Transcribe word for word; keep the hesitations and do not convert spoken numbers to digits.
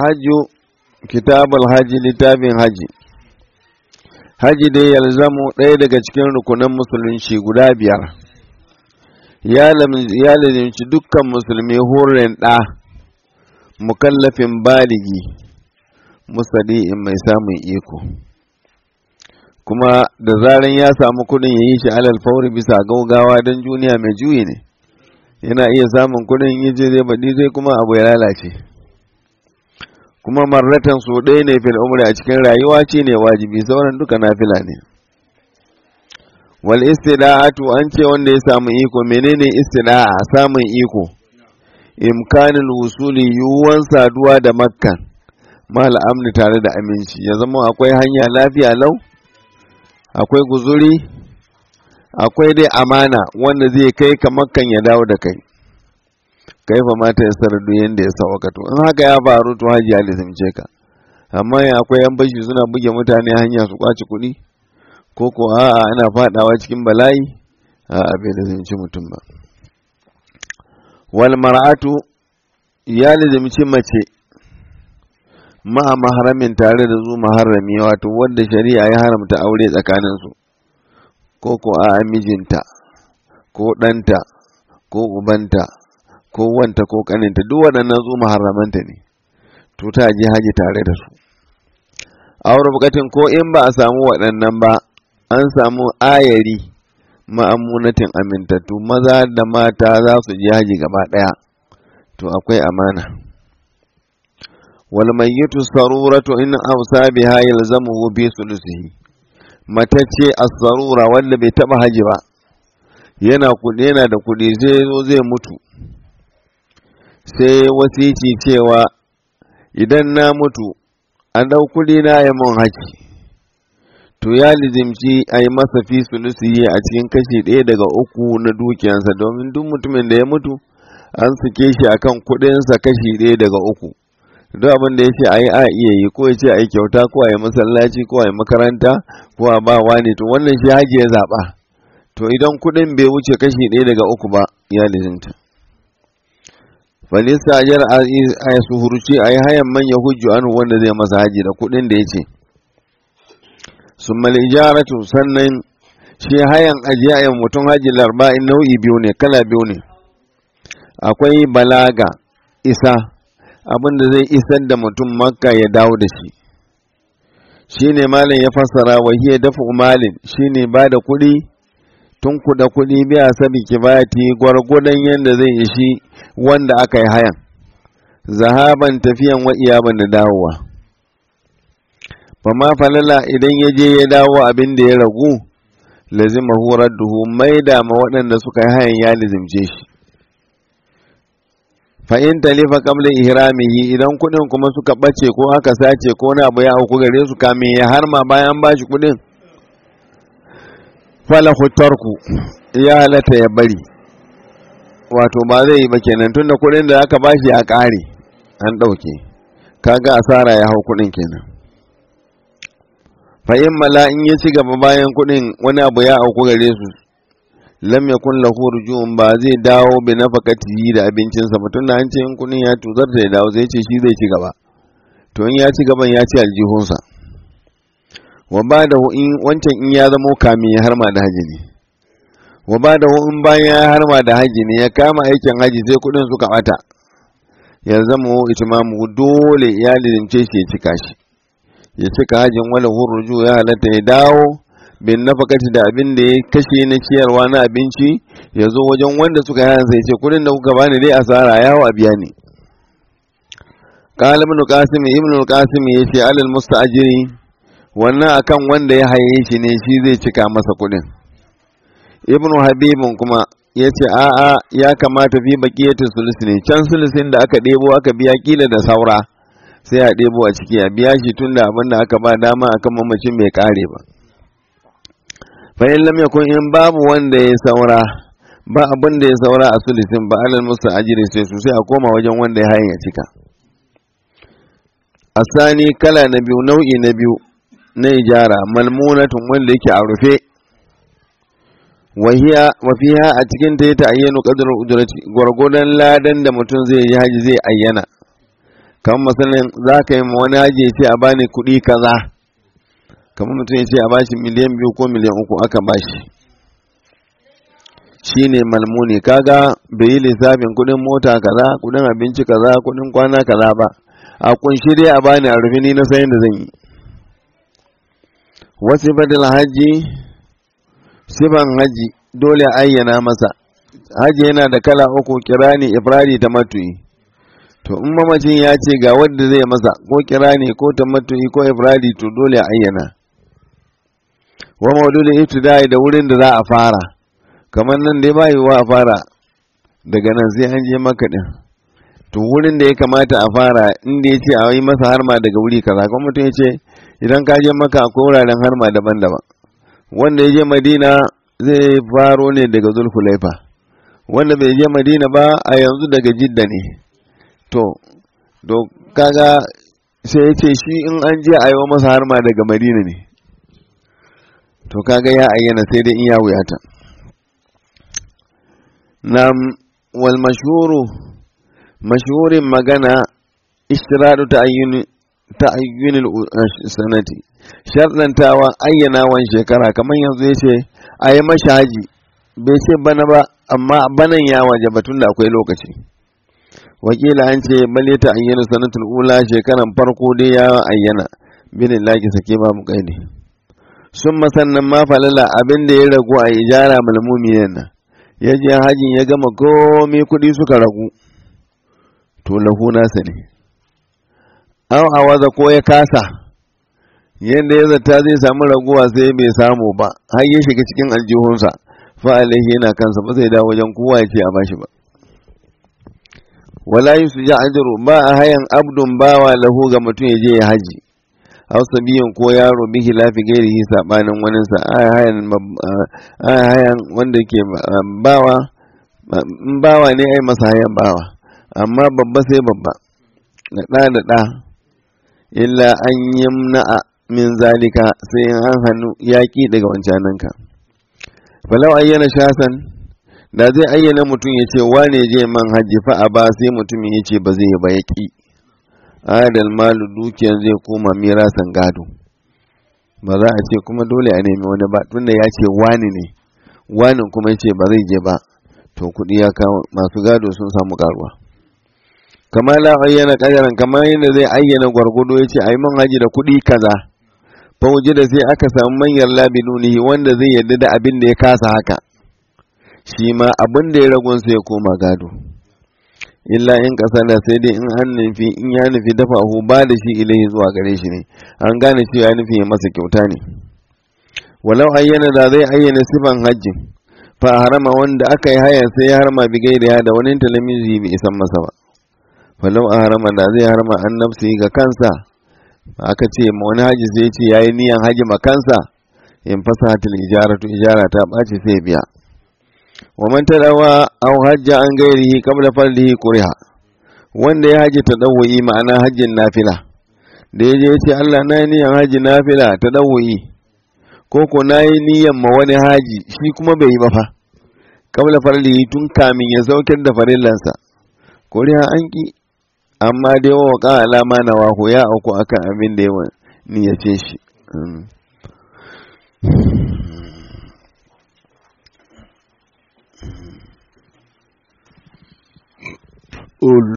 hajju kitabul haji littafin haji haji dai yalzamu ɗaya daga cikin rukunan musulunci guda biyar ya lazimci dukkan musulmi hurin ɗa mukallafin baligi musadi'in mai samun iko kuma da zaran ya samu kudin ya yi shi alal fauri bisa gaugawa don duniya mai juyi ne yana iya samun kudin yi je zai baɗi zai kuma abu ya lalace kuma marratan su ɗaya ne fil umri a cikin rayuwa ce ne wajibi sauran duka nafila ne wal istida'atu an ce wanda ya samu iko menene istida'a samun iko imkanul wusuli yuwan saduwa da makka mal amni tare da aminci ya zama akwai hanya lafiya lau akwai guzuri akwai dai amana wanda zai kai ka makkan ya dawo da kai kaifa mata ya sardu yanda ya sauka to in haka ya faru to haji ya lizimce ka amma ya akwai yan bashi suna buge mutane hanya su kwaci kuɗi ko ko a'a ana fadawa cikin bala'i a'a bai lizimci mutum ba wal mar'atu ya lizimci mace ma'a maharamin tare da zu maharami wato wanda shari'a ya haramta aure tsakaninsu ko ko a mijinta ko ɗanta ko ubanta ko wanta ko kaninta duk waɗannan zu maharamanta ne to ta je haji tare da su aure bukatin ko in ba a samu waɗannan ba an samu ayari ma'amunatin amintattu maza da mata za su je haji gaba ɗaya to akwai amana wal mayyitu saruratu in awsa biha yalzamuhu bi sulusihi matacce as-sarura wanda bai taba haji ba yana kudi yana da kudi zai zo zai mutu sai wasici cewa idan na mutu an dau kudi na yi mun haji to ya lizimci a yi masa fi sulusihi a cikin kashi ɗaya daga uku na dukiyansa domin duk mutumin da ya mutu an suke shi akan kudinsa kashi ɗaya daga uku duk abin da ya ce a yi a iya yi ko ya ce a yi kyauta ko a yi masallaci ko a yi makaranta ko a ba wani to wannan shi haji ya zaɓa to idan kuɗin bai wuce kashi ɗaya daga uku ba ya lizinta falista ajar a yi suhurci a yi hayan manya hujju an wanda zai masa haji da kuɗin da ya ce sun malijaratu sannan shi hayan ajiya yin mutum haji larba'in nau'i biyu ne kala biyu ne akwai balaga isa abin da zai isar da mutum makka ya dawo da shi shi ne malin ya fassara wa hiya dafa malin shi ne ba da kuɗi tun kuɗa kuɗi biya sabi kibati gwargwadon yadda zai ishi wanda aka yi hayan zahaban tafiyan wa iyaban da dawowa ba ma falala idan ya je ya dawo abin da ya ragu lazima horar duhu mai da ma waɗanda suka yi hayan ya lizimce shi fa'in talifa kamlin ihramihi idan kudin kuma suka ɓace ko aka sace ko na abu ya auku gare su kamin ya harma bayan ba shi kudin fala hutarku ya halatta ya bari wato ba zai yi ba kenan tunda kudin da aka bashi ya ƙare an ɗauke kaga asara ya hau kudin kenan fa'in mala in ya ci gaba bayan kudin wani abu ya auku gare su lam yakun lahu rujun ba zai dawo bi nafaqatihi da abincinsa mutum da an ce in kunin ya tuzar da ya dawo zai ce shi zai ci gaba to in ya ci gaban ya ci aljihunsa wa ba da in wancan in ya zamo kami ya harma da haji ne wa ba da in bayan ya harma da haji ne ya kama aikin haji sai kudin suka bata ya zama itimamu dole ya lilimce shi ya cika shi ya cika hajin wala hurruju ya halatta ya dawo bin nafakati da abin da ya kashe na ciyarwa na abinci ya zo wajen wanda suka yi sai ce kudin da kuka bani dai asara yawo a biya ne qala ibn qasim ibn qasim yace alal musta'jiri wannan akan wanda ya haye shi ne shi zai cika masa kudin ibn habibun kuma yace a a ya kamata fi baqiyatu sulus ne can sulusin da aka debo aka biya kila da saura sai a debo a ciki a biya shi tunda abin da aka ba dama akan mamacin bai kare ba fa'in lam yakun in babu wanda ya saura ba abin da ya saura a sulisin ba alal musta ajiri sai su sai a koma wajen wanda ya hayan ya cika asani kala na biyu nau'i na biyu na ijara malmunatun wanda yake a rufe wahiya wafiha a cikin ta ta ayyana qadrul ujrati gurgudan ladan da mutum zai yi haji zai ayyana kan misalin za ka yi wani haji ce a bani kuɗi kaza kamar mutum ya ce a bashi miliyan biyu ko miliyan uku aka bashi shi ne malmuni kaga bai yi lissafin kuɗin mota kaza kuɗin abinci kaza kuɗin kwana kaza ba a kunshi dai a bani a rufe ni na sayan da zan yi wasu badal haji siban haji dole ayyana masa haji yana da kala uku kirani ifradi ta matu'i to in mamacin ya ce ga wanda zai masa ko kirani ko ta matu'i ko ifradi to dole a ayyana wa mawdudul ibtida'i da wurin da za a fara kamar nan dai bai wa a fara daga nan sai an je maka din to wurin da ya kamata a fara inda ya ce a yi masa harma daga wuri kaza kuma mutum ya ce idan ka je maka akwai wuraren harma daban-daban wanda ya je madina zai faro ne daga zulhulaifa wanda bai je madina ba a yanzu daga jidda ne to to kaga sai ya ce shi in an je a yi masa harma daga madina ne to kaga ya ayyana sai dai in ya wuyata nam wal mashhuru mashhurin magana ishtiradu ta'ayyun ta'ayyun sanati sharɗantawa ayyanawan shekara kamar yanzu yace ayi mashi haji bai ce bana ba amma banan ya waje batun da akwai lokaci wakila an ce bale ta ayyana sanatul ula shekaran farko dai ya ayyana billahi sake ba mu kaidi sun masannan ma falala abin da ya ragu a ijara malmumiyan nan ya je hajin ya gama komai kuɗi suka ragu to lahu nasa ne an awaza ko ya kasa yadda ya zata zai samu raguwa sai bai samu ba har ya shiga cikin aljihunsa fa alaihi yana kansa ba zai dawo wajen kowa ya ce a bashi ba wala yusja ajru ba a hayan abdun bawa lahu ga mutum ya je ya haji aw sabiyin ko yaro bihi lafi gairihi sabanin wanin sa a hayan a hayan wanda ke bawa in bawa ne ai masa hayan bawa amma babba sai babba da da da da illa an yamna min zalika sai an hannu yaki daga wancananka falau ayyana shasan da zai ayyana mutum ya ce wane je man hajji fa a ba sai mutumin ya ce ba zai ba ya ƙi adal malu dukiyar zai koma mirasan gado ba za a ce kuma dole a nemi wani ba tunda ya ce wani ne wani kuma ya ce ba zai je ba to kuɗi ya kawo masu gado sun samu karuwa kamar la ayyana kadaran kamar yadda zai ayyana gwargwado ya ce a yi man haji da kuɗi kaza fa da sai aka samu manyan labinunihi wanda zai yarda da abin da ya kasa haka shi ma abin da ya ragun sai ya koma gado illa in kasa da sai dai in an nufi in ya nufi dafa hu ba da shi ilahi zuwa gare shi ne an gane cewa ya nufi ya masa kyauta ne walau ayyana da zai ayyana sifan hajjin fa harama wanda aka yi haya sai ya harma bi gaida da wani talamizi bai isan masa ba falau a harama da zai harma an nafsi ga kansa aka ce ma wani haji sai ce yayi niyan haji ma kansa in fasahatul ijaratu ijara ta ɓaci sai biya wa man tadawa aw hajja an gairihi qabla fardihi kuriha wanda ya haji tadawwi ma'ana hajjin nafila da yaje yace Allah na yi niyan haji nafila tadawwi ko ko nayi niyan ma wani haji shi kuma bai yi ba fa qabla fardihi tun kamin ya saukar da farillansa kuriha an ki amma dai wa waka alama na wahu ya auku akan abin da yawa niyace shi all